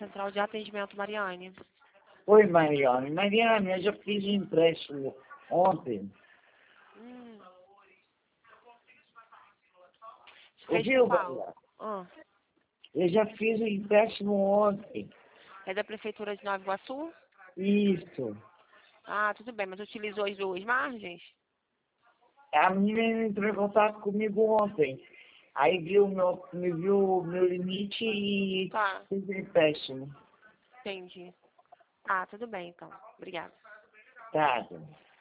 Central de Atendimento, Mariane. Oi, Mariane. Mariane, eu já fiz um empréstimo ontem. Fez Ouviu, qual? Mariane? Ah, Eu já fiz um empréstimo ontem. é da Prefeitura de Nova Iguaçu? Isso. Ah, tudo bem, mas utilizou as duas margens? A menina entrou em contato comigo ontem. Aí me viu o meu limite e Tá, fez o empréstimo. entendi. Ah, tudo bem, então. Obrigada. Tá.